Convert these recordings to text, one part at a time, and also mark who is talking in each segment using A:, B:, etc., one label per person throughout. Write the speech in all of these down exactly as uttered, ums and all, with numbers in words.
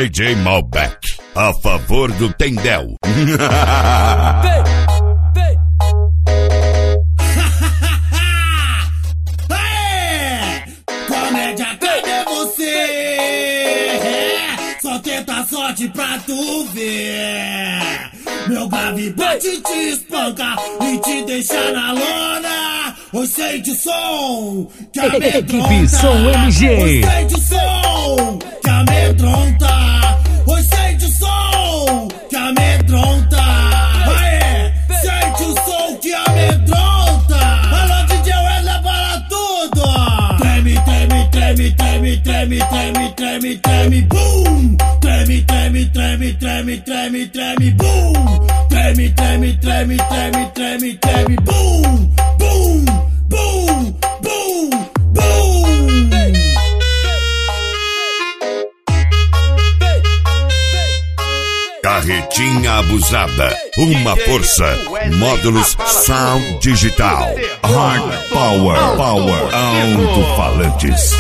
A: D J Malbec, a favor do Tendel.
B: Comédia, cadê você? É, só tenta a sorte pra tu ver. Meu gavibate te espanca e te deixa na lona. Oi, sente o som que amedronta.
C: Equipe Som M G.
B: Oi, sente o som que amedronta. Oi, sente o som que amedronta. Aê, sente o som que amedronta. Alô, D J Wesley para tudo. Treme, treme, treme, treme, treme, treme, treme, treme, boom. Treme, treme, treme, treme, treme, treme, boom. Treme, treme, treme, treme, treme, treme, boom. Boom, boom, boom, boom.
A: Carretinha abusada, uma força, módulos Sound Digital, Hard Power, Power, alto-falantes.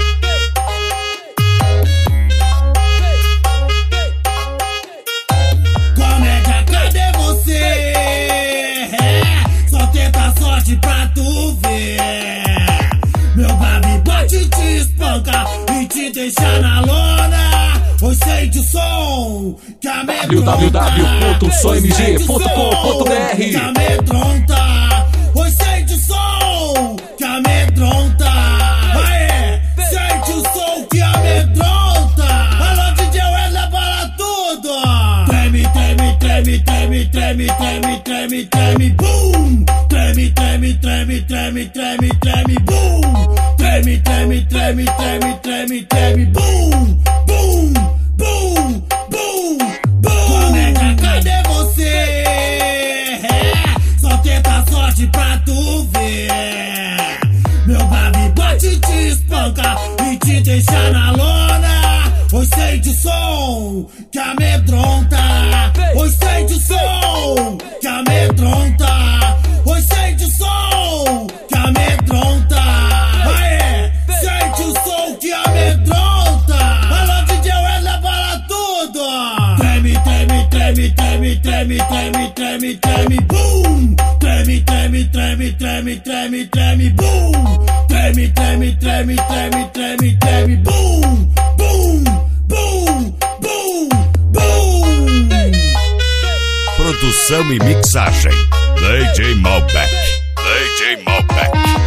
B: Comédia, cadê você? É, só tenta a sorte pra tu ver. Meu gavibate te espanca e te deixa na lona. Oi, sente o som que amedronta.
C: w w w ponto som m g ponto com ponto b r.
B: Que amedronta. Oi, sente o som que amedronta. Aê, sente o som que amedronta. Alô, D J Wesley para tudo. Treme, treme, treme, treme, treme, treme, treme, treme, boom. Treme, treme, treme, treme, treme, treme, boom. Treme, treme, treme, treme, treme, treme, boom. Boom, boom, boom, boom. Comédia, cadê você? É, só tenta a sorte pra tu ver. Meu gavibate te espanca e te deixa na lona. Oi, sente o som que amedronta. Oi, sente o som que amedronta. Oi, sente o som que amedronta. Aê, sente o som que amedronta. Alô, D J Wesley para tudo. Treme, treme, treme, treme, treme, treme, treme, treme, boom. Treme, treme, treme, treme, treme, treme, boom. Treme, treme, treme, treme, treme, treme, boom. Boom, boom, boom, boom.
A: Produção e mixagem, D J Malbec, D J Malbec.